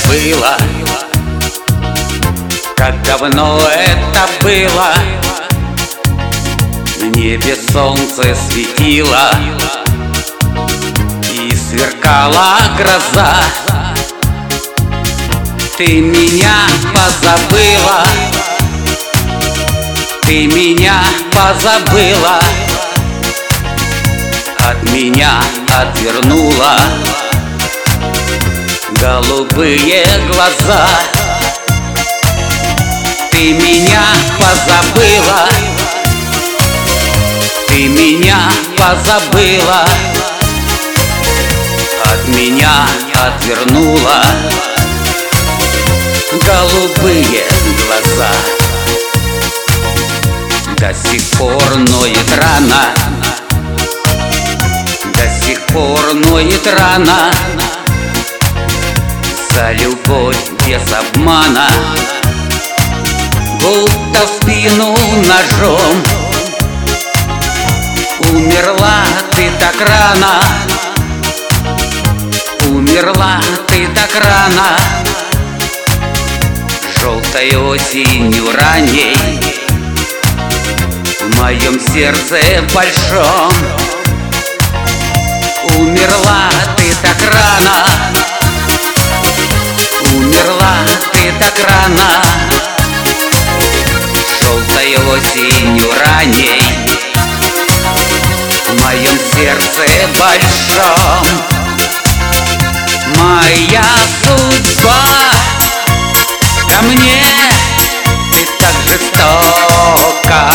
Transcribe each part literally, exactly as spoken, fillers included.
забыла, как давно это было. В небе солнце светило и сверкала гроза. Ты меня позабыла, ты меня позабыла, от меня отвернула голубые глаза. Ты меня позабыла, ты меня позабыла, от меня отвернула голубые глаза. До сих пор ноет рана, до сих пор ноет рана за любовь без обмана, будто в спину ножом. Умерла ты так рано, умерла ты так рано, желтой осенью ранней в моем сердце большом. Умерла ты так рано, умерла ты так рано, желтой осенью ранней в моем сердце большом. Моя судьба, ко мне ты так жестока.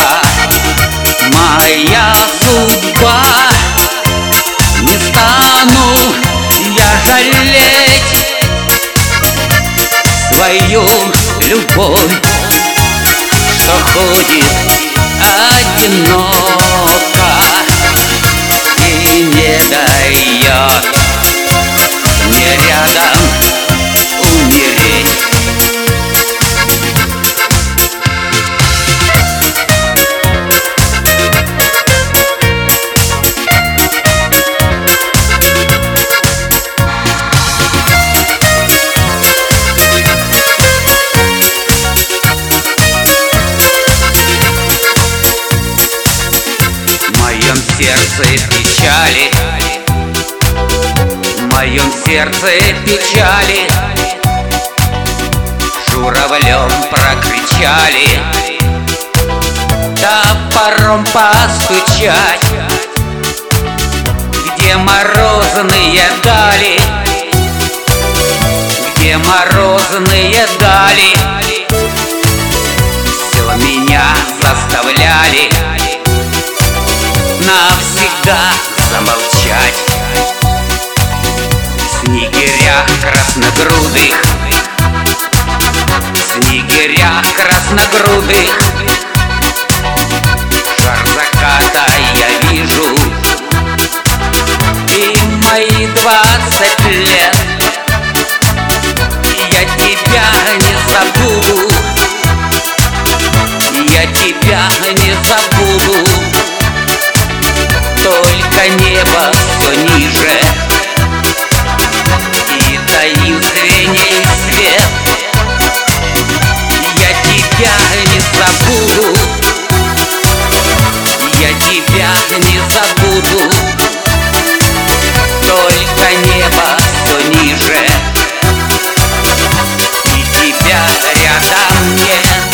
Моя судьба, не стану я жалеть свою любовь, что ходит одиноко и не дает мне рядом умереть. В моем сердце печали, в моем сердце печали, журавлем прокричали, топором постучать, где морозные дали, где морозные дали, все меня заставляли навсегда замолчать. В снегирях красногрудых, в снегирях красногрудых жар заката я вижу, и мои двадцать лет я тебя не забуду, я тебя не забуду. Только небо все ниже и таинственней свет, я тебя не забуду, я тебя не забуду. Только небо все ниже и тебя рядом нет.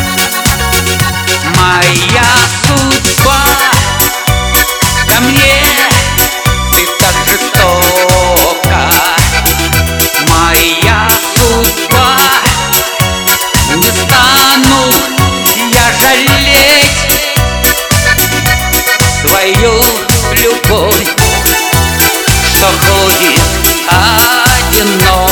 Моя судьба, ко мне ты так жестока. Моя судьба, не стану я жалеть свою любовь, что ходит одиноко